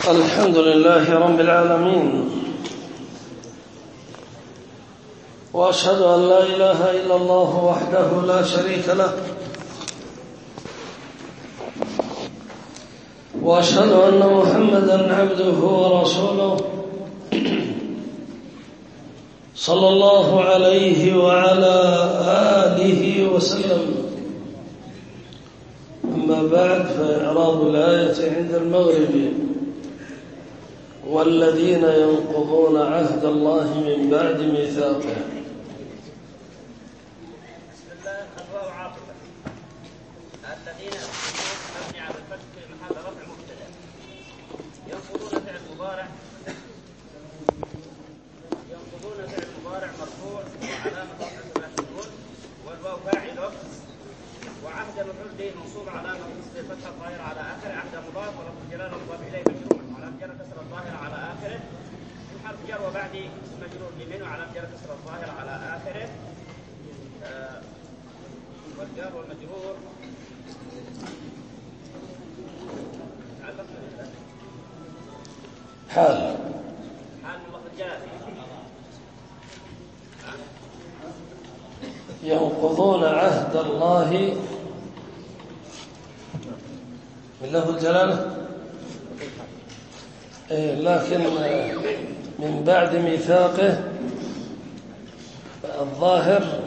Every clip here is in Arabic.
الحمد لله رب العالمين، وأشهد أن لا إله إلا الله وحده لا شريك له، وأشهد أن محمدا عبده ورسوله صلى الله عليه وعلى آله وسلم. أما بعد، فإعراب الآية عند المغرب: والذين ينقضون عهد الله من بعد ميثاقه. بسم الله. الواو عاطفة. الذين مبني على الفتح في محل رفع مبتدأ. ينقضون فعل مضارع مرفوع وعلامة رفعه السكون، والواو فاعله، وعهد مفعول به منصوب علامة نصب الفتحة الظاهرة على آخره. عهد مضاف ولفظ الجلالة مضاف إليه مجرور وعلامة جر كسر الظاهرة على آخره. حرف جر وبعد مجرور بمن وعلامة جر كسر الظاهرة على آخره. والجار والمجرور حال لفظ الجلالة. ينقضون عهد الله من لفظ الجلالة، لكن من بعد ميثاقه الظاهر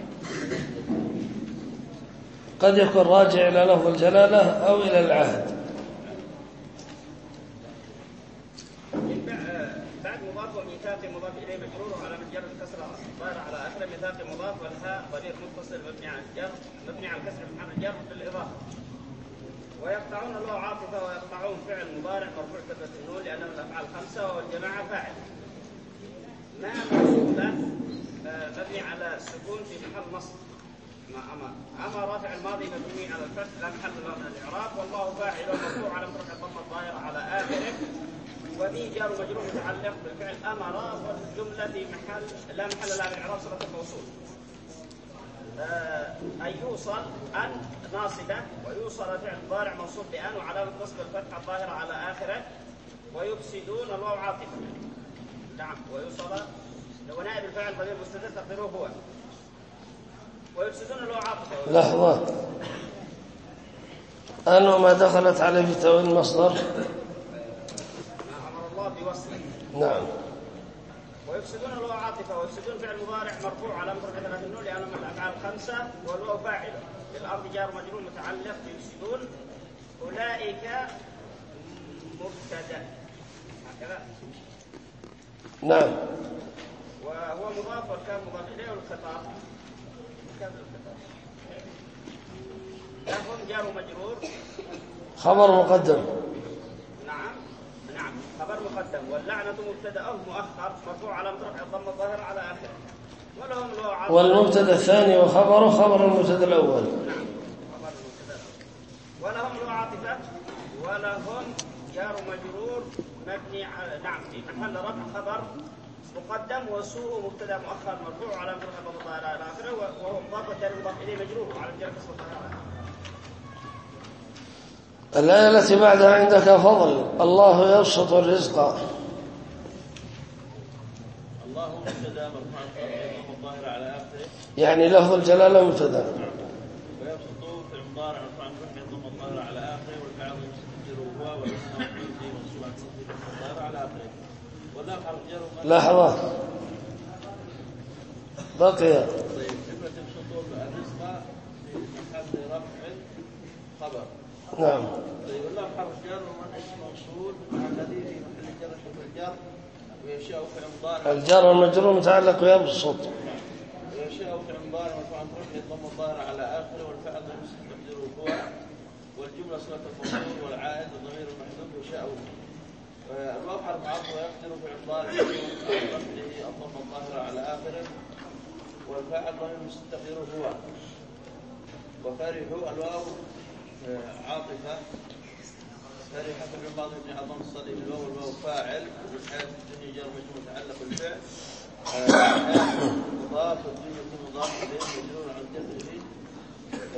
قد يكون راجع إلى لفظ الجلالة أو إلى العهد. بعد مضاف وميثاق مضاف إليه مجرور وعلامة جر الكسر الظاهرة على آخره. ميثاق مضاف والهاء ضمير متصل مبني على الكسر في محل الجر بالإضافة. ويقطعون الواو عاطفة ويقطعون فعل مضارع مرفوع كثرة النون لأنه الأفعال خمسة والجماعة فاعل. ما موصولة مبني على السكون في محل نصب. أما رافع الماضي مبني على الفتح لا محل له من الإعراب، والله فاعل مرفوع على رفع الضمة الظاهرة على آخره. وفي جار مجرور متعلق بالفعل أمر، والجملة في محل لا محل لها من الإعراب صلة الموصول. أن يوصل أن ناصبة، ويوصل فعل ضارع منصوب بأن وعلامة نصب الفتحة الظاهرة على آخره. ويفسدون الواو عاطفة. نعم. ويوصل ونائب الفاعل ضمير مستتر تقديره هو. ويفسدون الواو عاطفة. لحظة، أنه ما دخلت عليه في تأويل المصدر. أمر الله بوصله. نعم. ويفسدون الواو عاطفة. ويفسدون فعل مضارع مرفوع علامة رفعه النون لأنه من الأفعال الخمسة، والواو فاعل. للأرض جار مجرور متعلق بيفسدون. أولئك مبتدأ هكذا. نعم. وهو مضاف والكاف مضاف إليه والخطاب لهم جار مجرور. خبر مقدم. نعم خبر مقدم. واللعنة مبتدأه مؤخر مرفوع على رفع الضمة الظاهرة على آخره. ولهم الواو. والمبتدأ الثاني وخبره خبر المبتدأ الأول. نعم خبر المبتدأ. ولهم الواو عاطفة. ولهم جار مجرور مبني على في محل رفع خبر مقدم. وسوء مبتدأ مؤخر مرفوع على رفع الضمة الظاهرة على آخره. وهو مضاف والجار مضاف إليه مجرور على الجر كسر الظاهرة. الآية التي بعدها عندك فضل: الله يبسط الرزق. الله مبتدا مرفوع الضمه الظاهره على اخره، يعني لفظ الجلاله مبتدا. ويبسط في المضارع مرفوع الضمه الظاهره على اخره، والفعل مستتر هو، والاسم مفعول به منصوب على الضمه الظاهره على اخره. وذاك حرف جر. لحظه بقي. طيب جمله يبسط الرزق في محل رفع خبر. نعم. طيب والله حرف جر والاسم موصول الذي في محل جر حرف الجر. ويشاء فعل مضارع. الجر والمجرور متعلق بيبسط. ويشاء فعل مضارع مرفوع رفع الضمه الظاهره على اخره، والفعل تقديره هو، والجمله صله الموصول والعائد الضمير المحذوف يشاء. الواو حرف عطف ويقدر فعل مضارع رفعه الضمه الظاهره على اخره، والفاعل ضمير تقديره هو. وفرحوا الواو عاطفه. فرحة في الماضي بن عظم الصديق الواو والواو فاعل. والحياة الدنيا جار مجرور متعلق بالفعل. مضاف والدنيا مضاف إليه مجرور عن جذره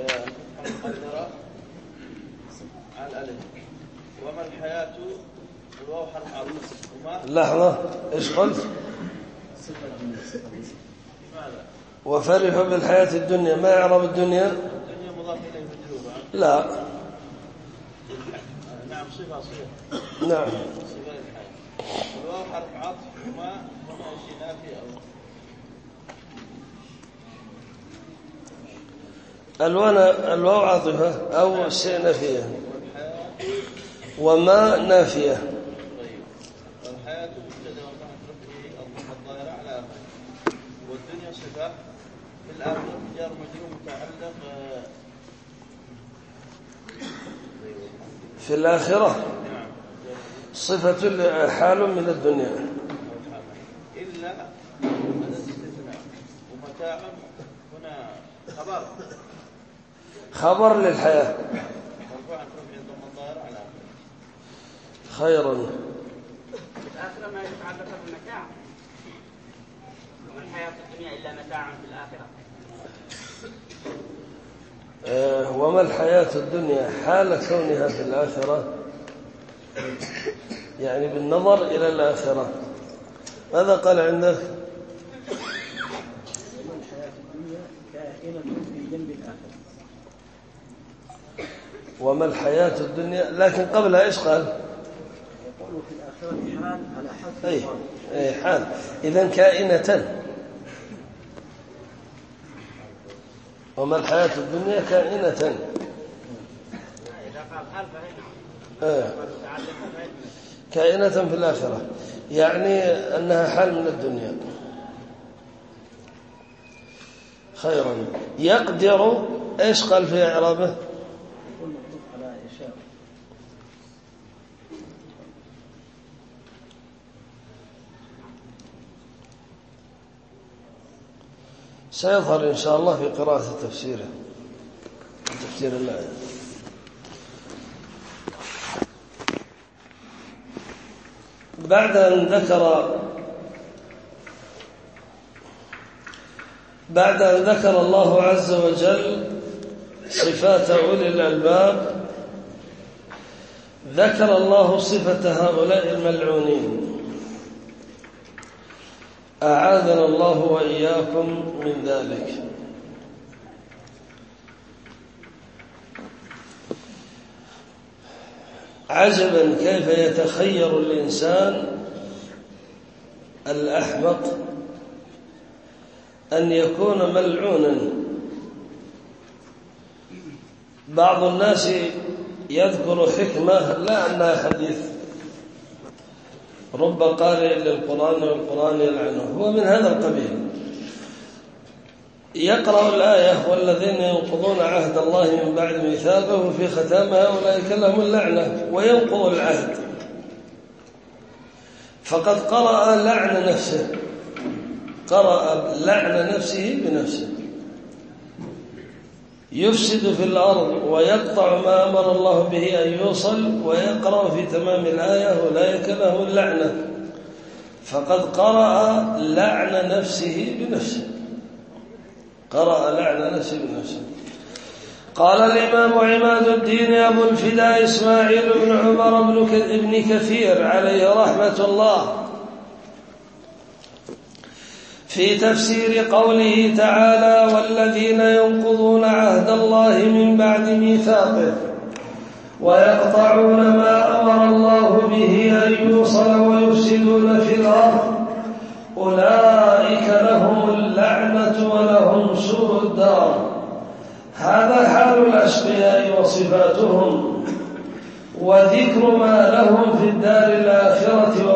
المقدرة على الألف. وما الحياة الواو حرف عطف وما لحظة، إيش قلت؟ لماذا؟ وفرحوا بالحياة الدنيا، ما يعرف الدنيا؟ الدنيا مضاف إليه مجرور. لا. نعم صفة. نعم. صفة للحياة. الواو حرف عطف وما هنا شيء نافي أو الواو عاطفة أو شيء نافية وما نافية. طيب والحياة مبتدأ ومحذوف به الضمة الظاهرة على آخره. والدنيا صفة في الآخرة جار مجرور متعلق في الآخرة نعم صفة حال من الدنيا إلا هذا الاستثناء. ومتاعا هنا خبر للحياة. مرفوع عن رفع الضمة الظاهرة على آخره. خيرا. في الآخرة ما يتعلق بالمتاع، وما الحياة الدنيا إلا متاع في الآخرة. وما الحياة الدنيا حال كونها في الآخرة، يعني بالنظر إلى الآخرة. ماذا قال عندك؟ وما الحياة الدنيا كائنة في جنب الآخرة. وما الحياة الدنيا، لكن قبلها إيش قال؟ يقول في الآخرة حال على حذف أي حال، إذن كائنة. وما الحياة الدنيا كائنة. إذا قال حال فهنا كائنة في الآخرة، يعني أنها حال من الدنيا. خيرا. يقدر، إيش قال في إعرابه؟ يكون مكتوب على يشاء. سيظهر إن شاء الله في قراءة تفسير الآية. بعد أن ذكر الله عز وجل صفات أولي الألباب، ذكر الله صفة هؤلاء الملعونين، أعاذنا الله وإياكم من ذلك. عجبا كيف يتخير الإنسان الأحمق أن يكون ملعونا. بعض الناس يذكر حكمة لا أنها حديث، رب قارئ للقرآن والقرآن يلعنه، هو من هذا القبيل. يقرأ الآية والذين ينقضون عهد الله من بعد ميثاقه في ختامها أولئك لهم اللعنة، وينقض العهد، فقد قرأ لعن نفسه، قرأ لعن نفسه بنفسه. يفسد في الأرض ويقطع ما أمر الله به أن يوصل، ويقرأ في تمام الآية أولئك لهم اللعنة، فقد قرأ لعن نفسه بنفسه، قرأ لعن نفسه بنفسه. قال الإمام عماد الدين أبو الفداء إسماعيل بن عمر بن كثير عليه رحمة الله في تفسير قوله تعالى والذين ينقضون عهد الله من بعد ميثاقه ويقطعون ما أمر الله به أن يوصل ويفسدون في الأرض أولئك لهم اللعنة ولهم سوء الدار. هذا حال الأشقياء وصفاتهم، وذكر ما لهم في الدار الآخرة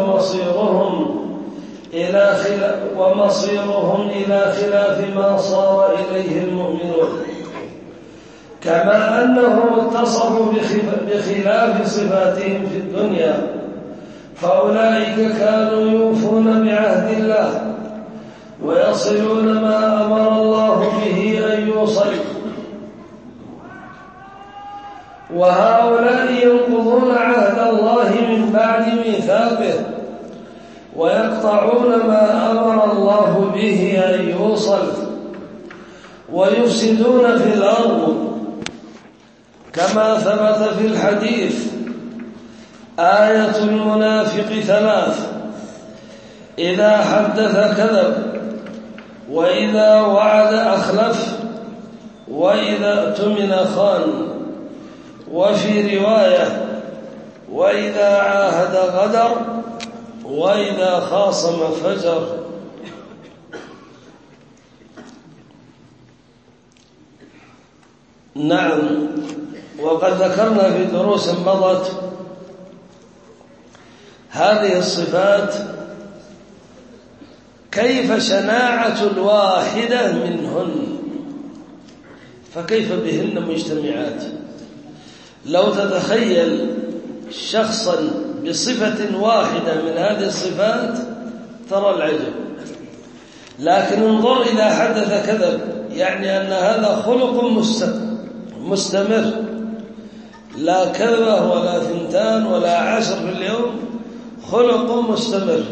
ومصيرهم إلى خلاف ما صار إليه المؤمنون، كما أنهم اتصفوا بخلاف صفاتهم في الدنيا، فأولئك كانوا يوفون بعهد الله ويصلون ما أمر الله به أن يوصل، وهؤلاء ينقضون عهد الله من بعد ميثاقه ويقطعون ما أمر الله به أن يوصل ويفسدون في الأرض، كما ثبت في الحديث آية المنافق 3: إذا حدث كذب، وإذا وعد أخلف، وإذا اؤتمن خان، وفي رواية: وإذا عاهد غدر، وإذا خاصم فجر. نعم، وقد ذكرنا في دروس مضت هذه الصفات كيف شناعة الواحدة منهن، فكيف بهن مجتمعات. لو تتخيل شخصا بصفة واحدة من هذه الصفات ترى العجب، لكن انظر إذا حدث كذب، يعني أن هذا خلق مستمر، لا كذبة ولا 2 ولا 10 في اليوم، خلق مستمر.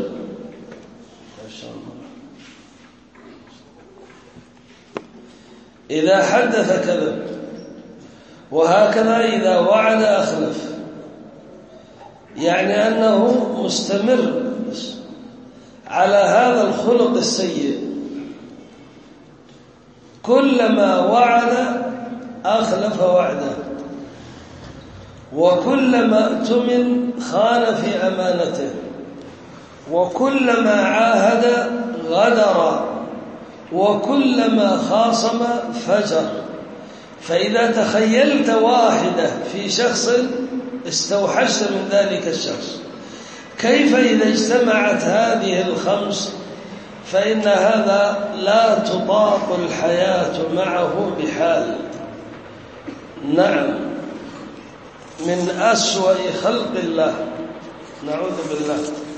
إذا حدث كذب، وهكذا إذا وعد أخلف، يعني أنه مستمر على هذا الخلق السيء، كلما وعد أخلف وعده، وكلما اؤتمن خان في أمانته، وكلما عاهد غدر، وكلما خاصم فجر. فإذا تخيلت واحدة في شخص استوحشت من ذلك الشخص، كيف إذا اجتمعت هذه الخمس؟ فإن هذا لا تطاق الحياة معه بحال. نعم، من أسوأ خلق الله، نعوذ بالله.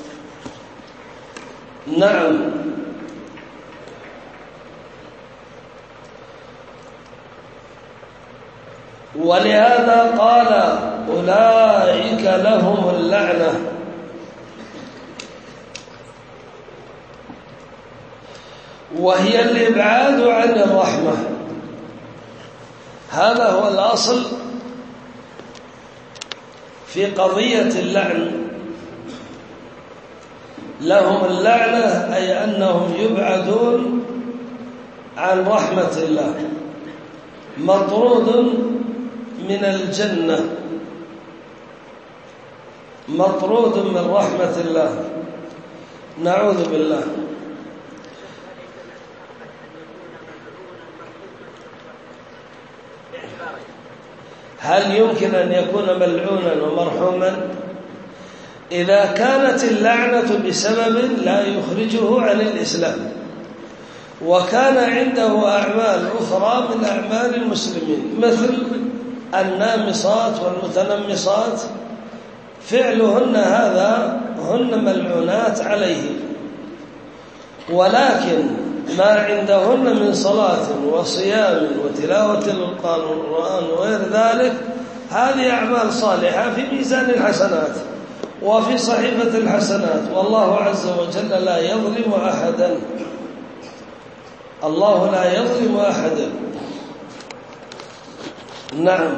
نعم، ولهذا قال: أولئك لهم اللعنة. وهي الإبعاد عن الرحمة. هذا هو الأصل في قضية اللعن. لهم اللعنة أي أنهم يبعدون عن رحمة الله، مطرود من الجنة، مطرود من رحمة الله، نعوذ بالله. هل يمكن أن يكون ملعونا ومرحوما؟ إذا كانت اللعنة بسبب لا يخرجه عن الإسلام، وكان عنده أعمال أخرى من أعمال المسلمين مثل النامصات والمتنمصات، فعلهن هذا هن ملعونات عليه، ولكن ما عندهن من صلاة وصيام وتلاوة القرآن وغير ذلك هذه أعمال صالحة في ميزان الحسنات وفي صحيفة الحسنات، والله عز وجل لا يظلم أحدا. الله لا يظلم أحدا. نعم،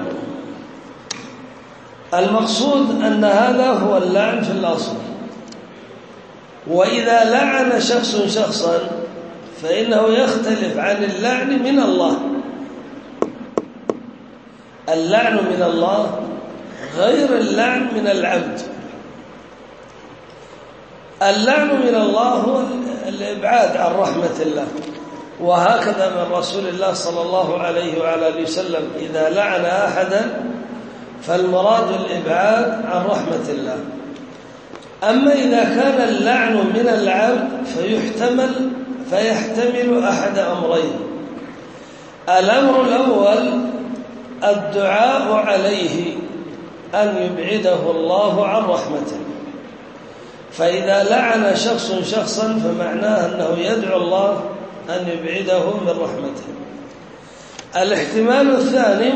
المقصود أن هذا هو اللعن في الأصل. وإذا لعن شخص شخصا فإنه يختلف عن اللعن من الله. اللعن من الله غير اللعن من العبد. اللعن من الله هو الإبعاد عن رحمة الله، وهكذا من رسول الله صلى الله عليه وعلى آله وسلم: إذا لعن أحدا فالمراد الإبعاد عن رحمة الله. أما إذا كان اللعن من العبد فيحتمل أحد أمرين: الأمر الأول الدعاء عليه أن يبعده الله عن رحمته، فإذا لعن شخص شخصا فمعناه أنه يدعو الله أن يبعده من رحمته. الاحتمال الثاني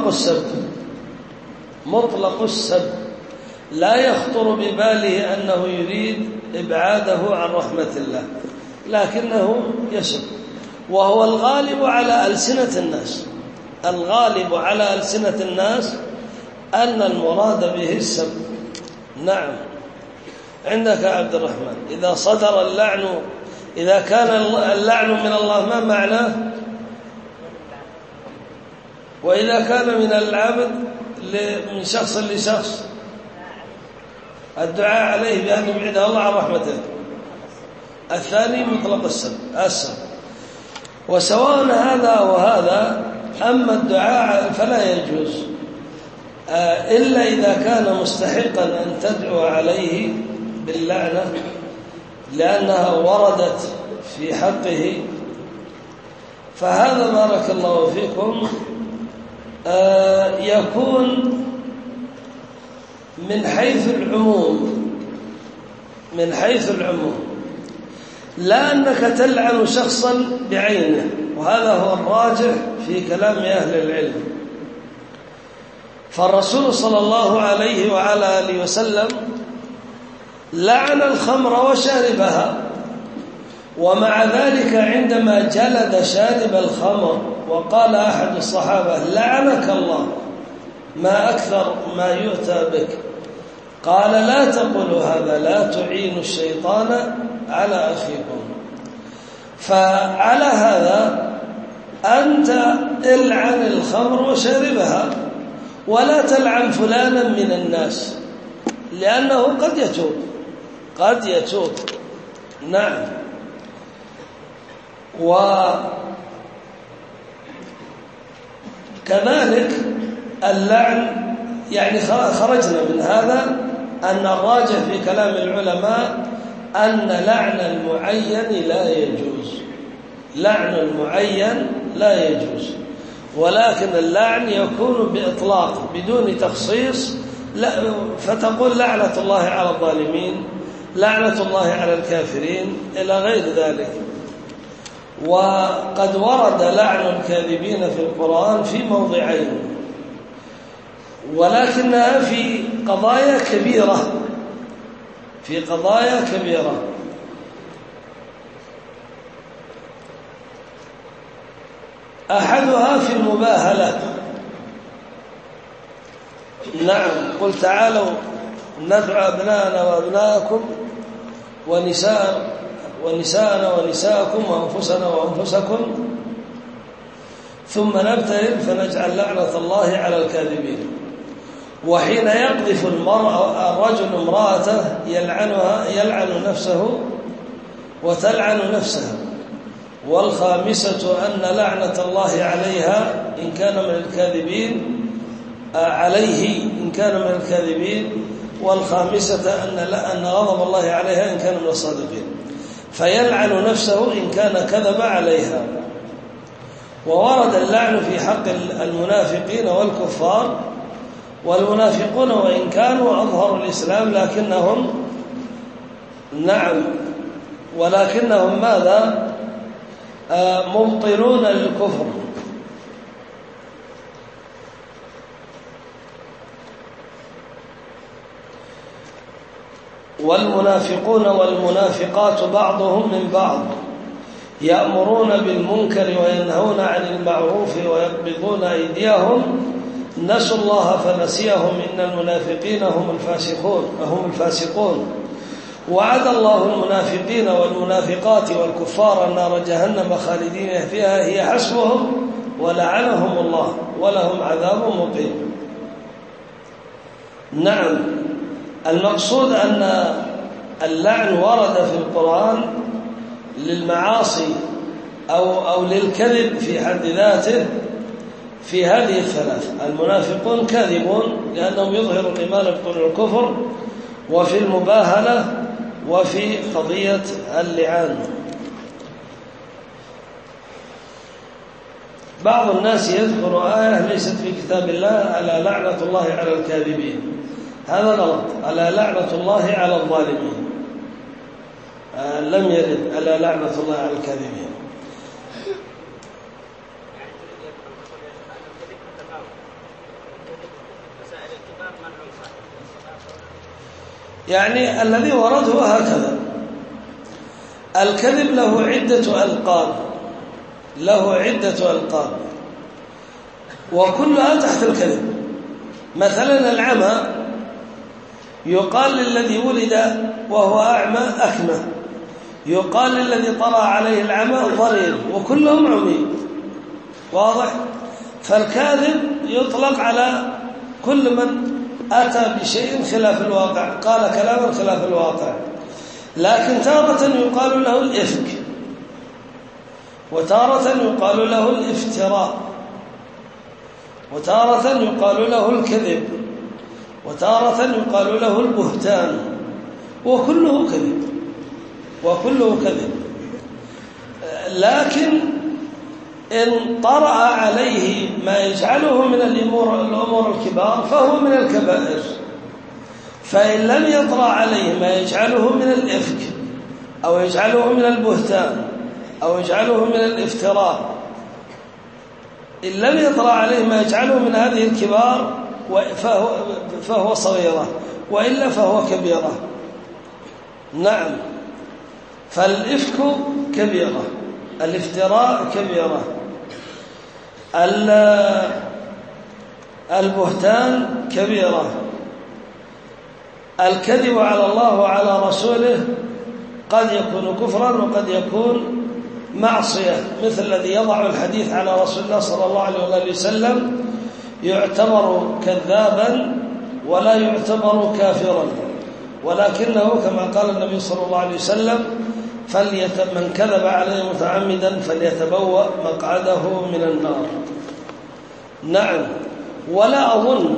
مطلق السب، لا يخطر بباله أنه يريد إبعاده عن رحمة الله، لكنه يسب، وهو الغالب على ألسنة الناس. الغالب على ألسنة الناس أن المراد به السب، نعم عندك يا عبد الرحمن. إذا صدر اللعن، إذا كان اللعن من الله ما معناه؟ وإذا كان من العبد من شخص لشخص الدعاء عليه بأن يبعد الله عن رحمته. الثاني مطلق السب. وسواء هذا وهذا، أما الدعاء فلا يجوز إلا إذا كان مستحقا أن تدعو عليه باللعنة لأنها وردت في حقه، فهذا بارك الله فيكم يكون من حيث العموم، لا أنك تلعن شخصا بعينه، وهذا هو الراجح في كلام أهل العلم. فالرسول صلى الله عليه وعلى آله وسلم لعن الخمر وشاربها، ومع ذلك عندما جلد شارب الخمر وقال أحد الصحابة لعنك الله ما أكثر ما يؤتى بك، قال لا تقولوا هذا، لا تعينوا الشيطان على أخيكم. فعلى هذا أنت العن الخمر وشاربها، ولا تلعن فلانا من الناس لأنه قد يتوب. نعم. وكذلك اللعن، يعني خرجنا من هذا أن الراجح في كلام العلماء أن لعن المعين لا يجوز، لعن المعين لا يجوز، ولكن اللعن يكون بإطلاق بدون تخصيص، فتقول لعنة الله على الظالمين، لعنة الله على الكافرين إلى غير ذلك. وقد ورد لعن الكاذبين في القرآن في موضعين، ولكنها في قضايا كبيرة. أحدها في المباهلة. نعم، قل تعالوا ندعو أبناءنا وأبناءكم ونساءنا ونساءكم وأنفسنا وأنفسكم ثم نبتهل فنجعل لعنة الله على الكاذبين. وحين يقذف الرجل امرأته يلعن نفسه وتلعن نفسها. والخامسة أن لعنة الله عليها إن كان من الكاذبين، عليه إن كان من الكاذبين، والخامسة أن غضب الله عليها إن كان من الصادقين، فيلعن نفسه إن كان كذب عليها. وورد اللعن في حق المنافقين والكفار، والمنافقون وإن كانوا أظهروا الإسلام ولكنهم ماذا؟ مبطلون للكفر. والمنافقون والمنافقات بعضهم من بعض يأمرون بالمنكر وينهون عن المعروف ويقبضون أيديهم نسوا الله فنسيهم إن المنافقين هم الفاسقون. وعد الله المنافقين والمنافقات والكفار نار جهنم خالدين فيها هي حسبهم ولعنهم الله ولهم عذاب مقيم. نعم، المقصود أن اللعن ورد في القرآن للمعاصي أو للكذب في حد ذاته في هذه الثلاث. المنافقون كاذبون لأنهم يظهروا الإيمان يبطلون الكفر، وفي المباهلة، وفي قضية اللعان. بعض الناس يذكر آية ليست في كتاب الله ألا لعنة الله على الكاذبين، هذا غلط. ألا لعنة الله على الظالمين، لم يرد ألا لعنة الله على الكاذبين. يعني الذي ورده هكذا. الكذب له عدة ألقاب وكلها تحت الكذب. مثلا العمى يقال للذي ولد وهو أعمى أكمه، يقال للذي طرأ عليه العمى ضرير، وكلهم عمي. واضح؟ فالكاذب يطلق على كل من أتى بشيء خلاف الواقع، قال كلاما خلاف الواقع. لكن تارة يقال له الإفك، وتارة يقال له الافتراء، وتارة يقال له الكذب، وتارة يقال له البهتان، وكله كذب، وكله كذب. لكن إن طرأ عليه ما يجعله من الأمور الكبار فهو من الكبائر، فإن لم يطرأ عليه ما يجعله من الإفك أو يجعله من البهتان أو يجعله من الافتراء، إن لم يطرأ عليه ما يجعله من هذه الكبار فهو صغيرة، وإلا فهو كبيرة. نعم، فالإفك كبيرة، الافتراء كبيرة، البهتان كبيرة، الكذب على الله وعلى رسوله قد يكون كفرا وقد يكون معصية، مثل الذي يضع الحديث على رسول الله صلى الله عليه وسلم يعتبر كذابا ولا يعتبر كافرا، ولكنه كما قال النبي صلى الله عليه وسلم من كذب عليه متعمدا فليتبوأ مقعده من النار. نعم، ولا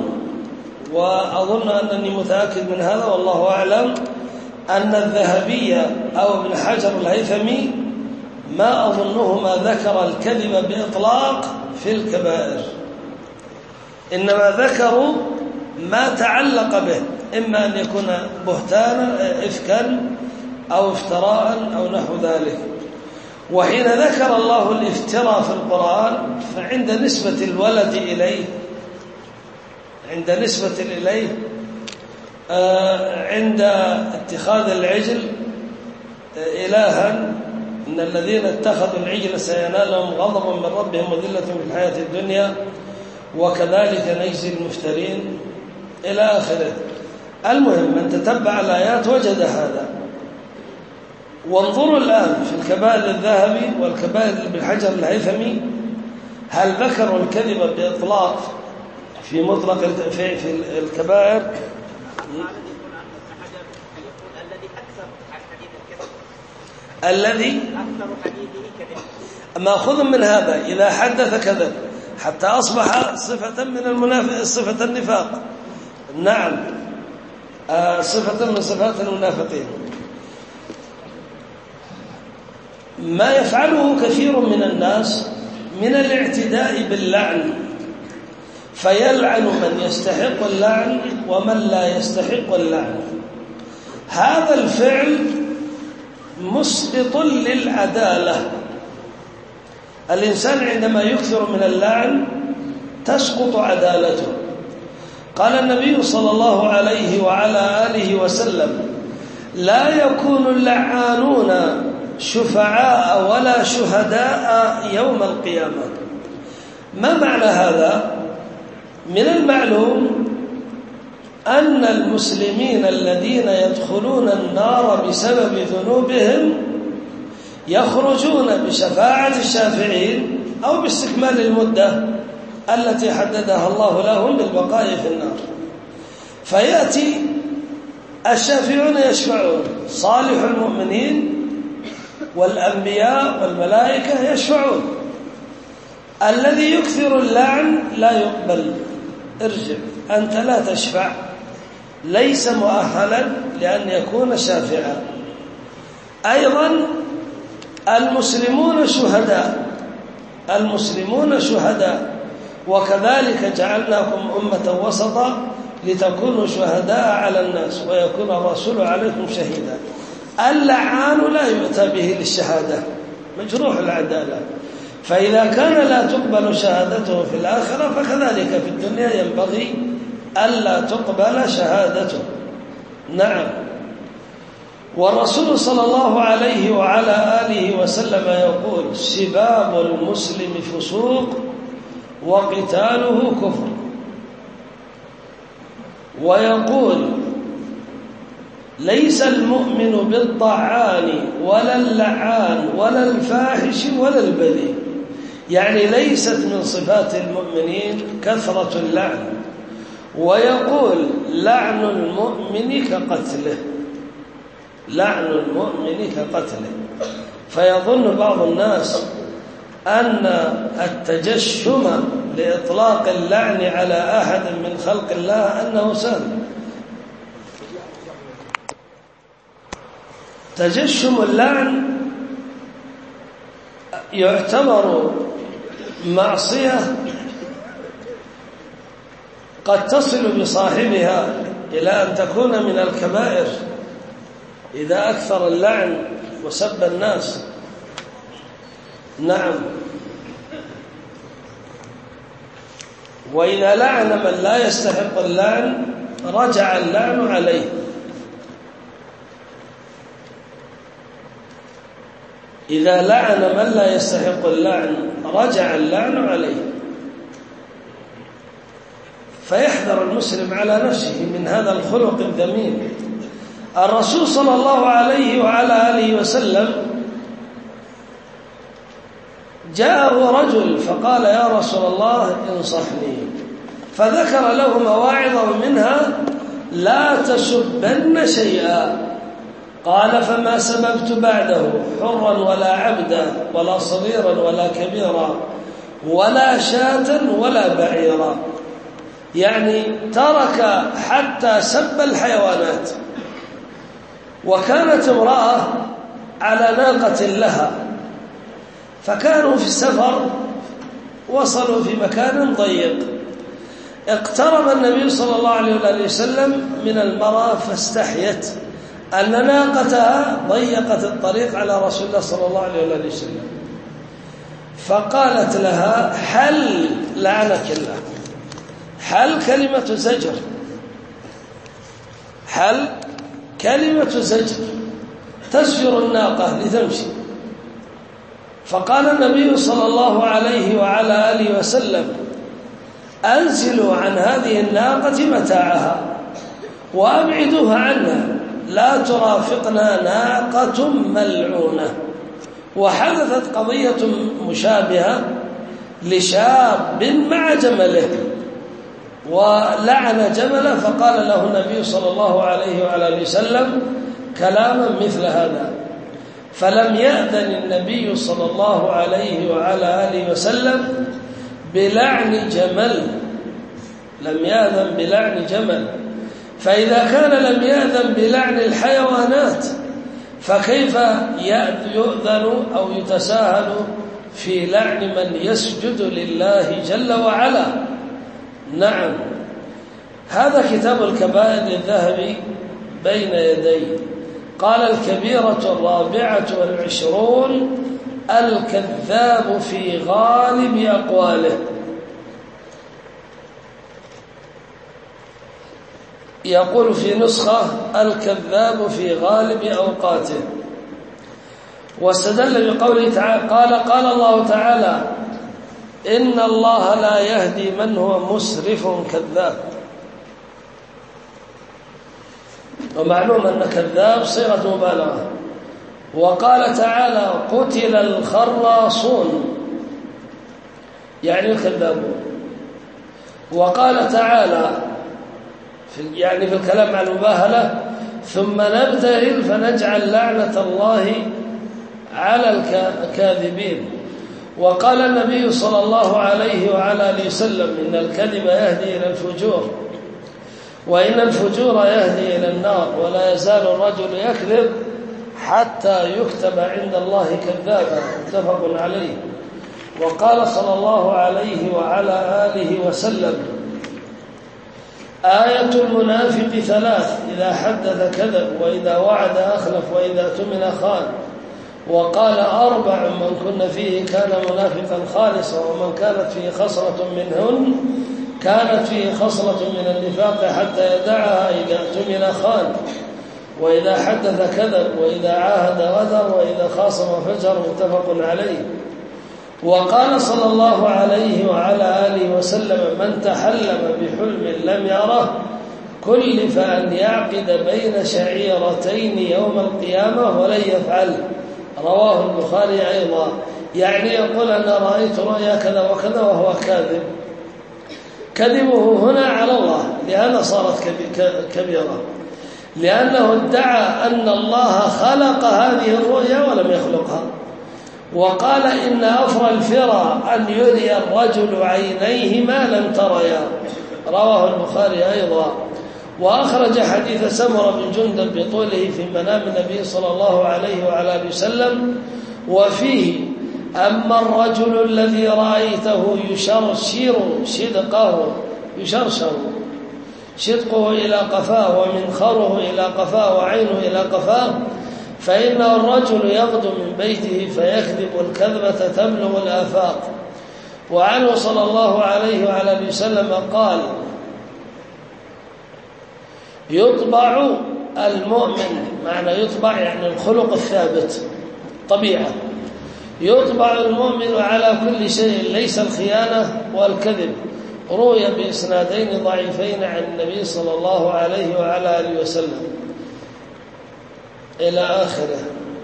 وأظن أنني متأكد من هذا والله أعلم أن الذهبي أو ابن حجر الهيثمي ما أظنهما ذكر الكذب بإطلاق في الكبائر، إنما ذكروا ما تعلق به، إما أن يكون بهتانا إفكا أو افتراء أو نحو ذلك. وحين ذكر الله الافتراء في القرآن فعند نسبة الولد إليه، عند نسبة إليه عند اتخاذ العجل إلها، إن الذين اتخذوا العجل سينالهم غضب من ربهم وذلة في الحياة الدنيا وكذلك نجزي المفترين إلى آخره. المهم من تتبع الآيات وجد هذا. وانظروا الآن في الكبائر الذهبي والكبائر ابن حجر الهيثمي هل ذكروا الكذب بإطلاق في مطلق في الكبائر؟ الذي ماخذ من هذا إذا حدث كذب حتى أصبح صفة من صفة النفاق. نعم، صفة من صفات المنافقين. ما يفعله كثير من الناس من الاعتداء باللعن، فيلعن من يستحق اللعن ومن لا يستحق اللعن. هذا الفعل مسقط للعدالة. الإنسان عندما يكثر من اللعن تسقط عدالته. قال النبي صلى الله عليه وعلى آله وسلم: لا يكون اللعانون شفعاء ولا شهداء يوم القيامة. ما معنى هذا؟ من المعلوم أن المسلمين الذين يدخلون النار بسبب ذنوبهم يخرجون بشفاعة الشافعين أو باستكمال المدة التي حددها الله لهم بالبقاء في النار. فيأتي الشافعون يشفعون، صالح المؤمنين والأنبياء والملائكة يشفعون. الذي يكثر اللعن لا يقبل. ارجع، أنت لا تشفع، ليس مؤهلا لأن يكون شافعا. أيضا المسلمون شهداء، المسلمون شهداء، وكذلك جعلناكم أمة وسطا لتكونوا شهداء على الناس ويكون الرسول عليكم شهيدا. اللعان لا يؤتى به للشهادة، مجروح العدالة. فإذا كان لا تقبل شهادته في الآخرة فكذلك في الدنيا ينبغي ألا تقبل شهادته. نعم. والرسول صلى الله عليه وعلى آله وسلم يقول: سباب المسلم فسوق وقتاله كفر. ويقول: ليس المؤمن بالطعان ولا اللعان ولا الفاحش ولا البذيء، يعني ليست من صفات المؤمنين كثرة اللعن. ويقول لعن المؤمن كقتله، لعن المؤمن كقتله. فيظن بعض الناس أن التجشم لإطلاق اللعن على أحد من خلق الله أنه سهل. تجشم اللعن يعتبر معصية قد تصل بصاحبها إلى أن تكون من الكبائر إذا أكثر اللعن وسب الناس. نعم. وإذا لعن من لا يستحق اللعن رجع اللعن عليه. إذا لعن من لا يستحق اللعن رجع اللعن عليه. فيحذر المسلم على نفسه من هذا الخلق الذميم. الرسول صلى الله عليه وعلى آله وسلم جاءه رجل فقال يا رسول الله انصحني، فذكر له مواعظ ومنها لا تسبن شيئا. قال فما سببت بعده حرا ولا عبدا ولا صغيرا ولا كبيرا ولا شاة ولا بعيرا، يعني ترك حتى سب الحيوانات. وكانت امرأة على ناقة لها، فكانوا في السفر وصلوا في مكان ضيق، اقترب النبي صلى الله عليه وسلم من المرأة فاستحيت أن ناقتها ضيقت الطريق على رسول الله صلى الله عليه وسلم، فقالت لها حل لعنك الله. حل كلمة زجر، حل كلمة زجر تزجر الناقة لتمشي. فقال النبي صلى الله عليه وعلى آله وسلم أنزلوا عن هذه الناقة متاعها وأبعدوها عنا، لا ترافقنا ناقة ملعونة. وحدثت قضية مشابهة لشاب مع جمله ولعن جمله، فقال له النبي صلى الله عليه وعلى وسلم كلاما مثل هذا، فلم يأذن النبي صلى الله عليه وعلى آله وسلم بلعن جمل، لم يأذن بلعن جمل. فإذا كان لم يأذن بلعن الحيوانات فكيف يؤذن أو يتساهل في لعن من يسجد لله جل وعلا؟ نعم. هذا كتاب الكبائر للذهبي بين يديه. قال الكبيرة 24 الكذاب في غالب أقواله. يقول في نسخة الكذاب في غالب أوقاته. واستدل بقوله تعالى قال الله تعالى إن الله لا يهدي من هو مسرف كذاب. ومعلوم أن كذاب صيغة مبالغة. وقال تعالى قتل الخراصون، يعني الكذابون. وقال تعالى يعني في الكلام عن المباهلة ثم نبتهل فنجعل لعنة الله على الكاذبين. وقال النبي صلى الله عليه وعلى آله وسلم إن الكذب يهدي إلى الفجور وإن الفجور يهدي إلى النار ولا يزال الرجل يكذب حتى يكتب عند الله كذابا، متفق عليه. وقال صلى الله عليه وعلى آله وسلم آية المنافق 3 إذا حدث كذب وإذا وعد أخلف وإذا اؤتمن خان. وقال 4 من كن فيه كان منافقا خالصا ومن كانت فيه خصلة منهن كانت فيه خصلة من النفاق حتى يدعها إذا اؤتمن خان وإذا حدث كذب وإذا عاهد غدر وإذا خاصم فجر، متفق عليه. وقال صلى الله عليه وعلى آله وسلم من تحلم بحلم لم يره كلف أن يعقد بين شعيرتين يوم القيامة ولن يفعل. رواه البخاري أيضا. يعني يقول أنا رأيت رؤيا كذا وكذا وهو كاذب. كذبه هنا على الله لأنها صارت كبيرة، لأنه ادعى أن الله خلق هذه الرؤيا ولم يخلقها، وقال إن أفرى الفرى أن يري الرجل عينيه ما لم تريا. رواه البخاري أيضا. وأخرج حديث سمرة بن جندب بطوله في منام النبي صلى الله عليه وعلى آله وسلم، وفيه أما الرجل الذي رأيته يشرشر شدقه إلى قفاه ومنخره إلى قفاه وعينه إلى قفاه، فإنه الرجل يغدو من بيته فيكذب الكذبة تبلغ الآفاق. وعنه صلى الله عليه وعلى آله وسلم قال: يطبع المؤمن، معنى يطبع يعني الخلق الثابت طبيعة، يطبع المؤمن على كل شيء ليس الخيانة والكذب. روي بإسنادين ضعيفين عن النبي صلى الله عليه وعلى آله وسلم إلى آخره.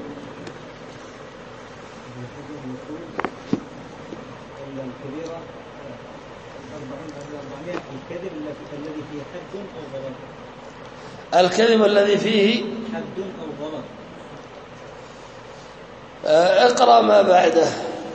الكذب الذي فيه حد أو غلط. اقرأ ما بعده.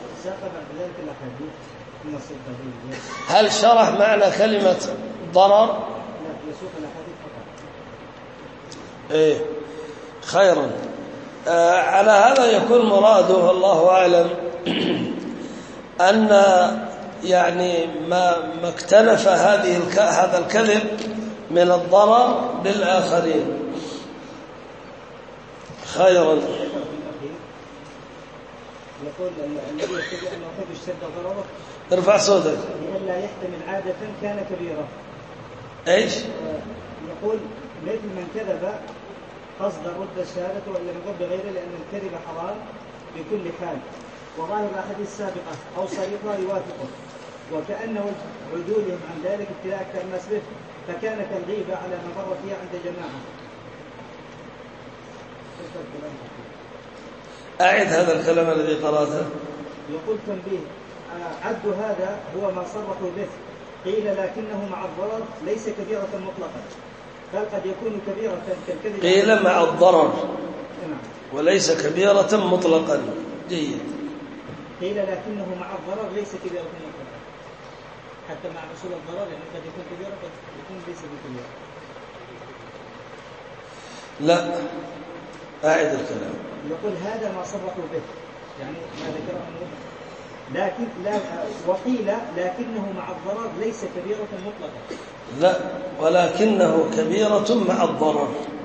هل شرح معنى كلمة ضرر؟ لا، يسوق الأحاديث فقط. إيه، خيرا. على هذا يكون مراده الله أعلم أن يعني ما اكتنف هذا الكذب من الضرر للآخرين. خيرا. يقول الذي يستطيع أن يأخذ الشد ضرره ارفع صوتك. لئلا يحتمل عادة كان كبيرة. ايش؟ يقول مثل من كذب قصد رد الشهادة وإن لم يقل بغيره، لأن الكذب حرام بكل حال، وظاهر الأحاديث السابقة أو صريحها يوافقه، وكأنه عدولهم عن ذلك ابتلاء كالناس به، فكانت الغيبة على ما مر فيها عند جماعة. أعد هذا الكلام الذي قرأته. يقول تنبيه: عد هذا هو ما صرحوا به، قيل لكنه مع الضرر ليس كبيرة مطلقا، بل قد يكون كبيرة كالكذب. قيل مع الضرر وليس كبيرة مطلقا. جيد. قيل لكنه مع الضرر ليس كبيرة مطلقا، حتى مع حصول الضرر يعني قد يكون كبيرة قد يكون ليس بكبيرة. لا، أعد الكلام. يقول هذا ما صرحوا به، يعني ما ذكره لكن لا، وقيل لكنه مع الضرر ليس كبيرة مطلقة. لا، ولكنه كبيرة مع الضرر،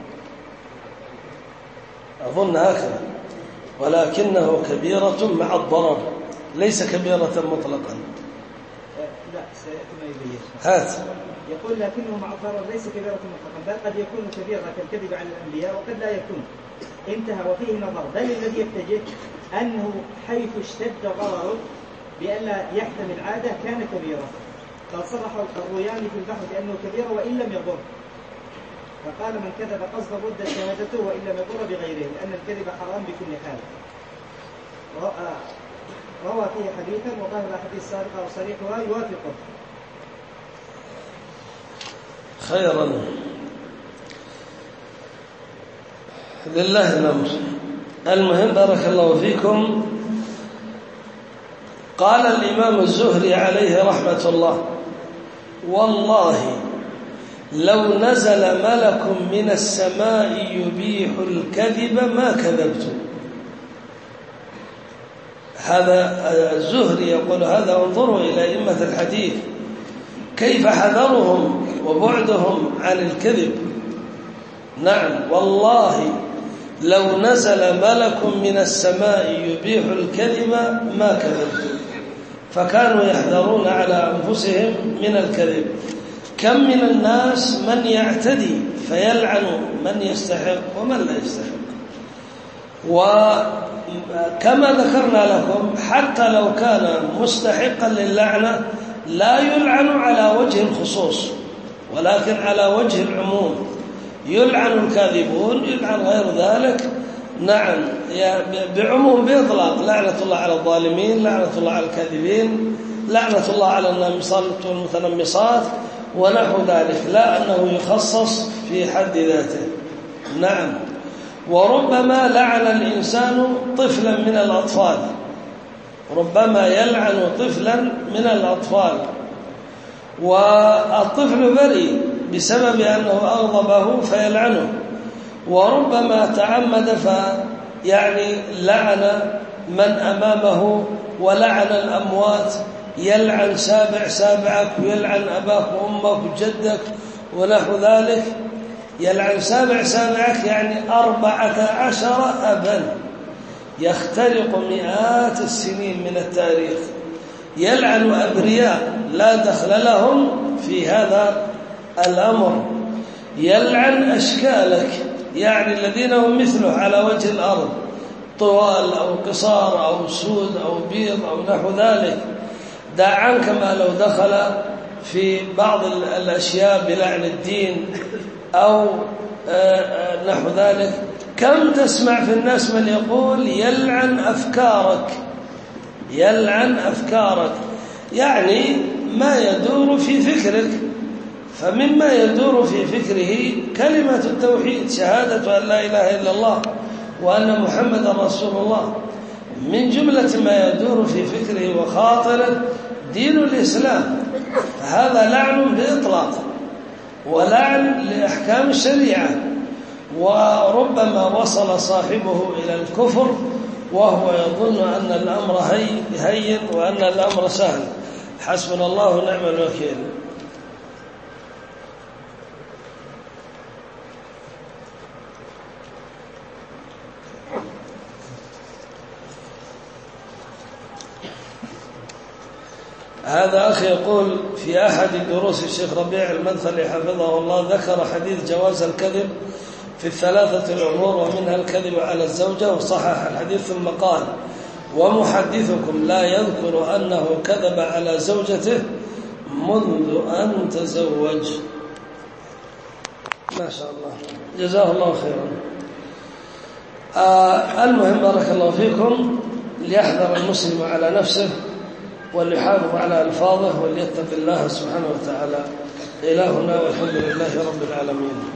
أظن هكذا، ولكنه كبيرة مع الضرر ليس كبيرة مطلقا. لا، سيأتي ما يبين. هات. يقول لكنه مع الضرر ليس كبيرة مطلقا، بل قد يكون كبيرة كالكذب على الأنبياء وقد لا يكون. انتهى. وفيه نظر، بل الذي يحتجه أنه حيث اشتد ضرره بألا يحتمل عادة كان كبيرة، قد صرح الروياني في البحر بأنه كبيرة وإن لم يضر، فقال من كذب قصد رد شهادته وإن لم يضر بغيره، لأن الكذب حرام بكل حال. روى فيه حديثا وظاهر الأحاديث السابقة وصريحها يوافقه. خيرا. لله الأمر. المهم بارك الله فيكم. قال الإمام الزهري عليه رحمة الله: والله لو نزل ملك من السماء يبيح الكذب ما كذبت. هذا الزهري يقول هذا. انظروا إلى أئمة الحديث كيف حذرهم وبعدهم عن الكذب. نعم، والله لو نزل ملك من السماء يبيح الكذب ما كذبت. فكانوا يحذرون على أنفسهم من الكذب. كم من الناس من يعتدي فيلعن من يستحق ومن لا يستحق. وكما ذكرنا لكم حتى لو كان مستحقا للعنة لا يلعن على وجه الخصوص، ولكن على وجه العموم، يلعن الكاذبون، يلعن غير ذلك، نعم، بعموم بإطلاق، لعنة الله على الظالمين، لعنة الله على الكاذبين، لعنة الله على النامصات والمتنمصات ونحو ذلك، لا أنه يخصص في حد ذاته. نعم. وربما لعن الإنسان طفلا من الأطفال، ربما يلعن طفلا من الأطفال، والطفل بريء بسبب أنه أغضبه فيلعنه، وربما تعمد فيعني لعن من أمامه ولعن الأموات، يلعن سابعك ويلعن أباك وأمك وجدك ونحو ذلك. يلعن سابعك يعني 14 أبا، يخترق مئات السنين من التاريخ. يلعن أبرياء لا دخل لهم في هذا الأمر. يلعن أشكالك، يعني الذين هم مثله على وجه الأرض، طوال أو قصار أو سود أو بيض أو نحو ذلك. دع عنك ما لو دخل في بعض الأشياء بلعن الدين أو نحو ذلك. كم تسمع في الناس من يقول يلعن أفكارك، يلعن أفكارك، يعني ما يدور في فكرك. فمما يدور في فكره كلمة التوحيد، شهادة أن لا إله إلا الله وأن محمد رسول الله. من جملة ما يدور في فكره وخاطره دين الإسلام، هذا لعن بإطلاق ولعن لأحكام الشريعة، وربما وصل صاحبه إلى الكفر وهو يظن أن الأمر هين وأن الأمر سهل. حسبنا الله ونعم الوكيل. هذا أخي يقول في أحد دروس الشيخ ربيع المدخلي حفظه الله ذكر حديث جواز الكذب في الثلاثة الأمور ومنها الكذب على الزوجة، وصحح الحديث ثم قال: ومحدثكم لا يذكر أنه كذب على زوجته منذ أن تزوج. ما شاء الله، جزاه الله خيرا. المهم بارك الله فيكم، ليحذر المسلم على نفسه وليحافظ على ألفاظه وليتق الله سبحانه وتعالى. إلهنا والحمد لله رب العالمين.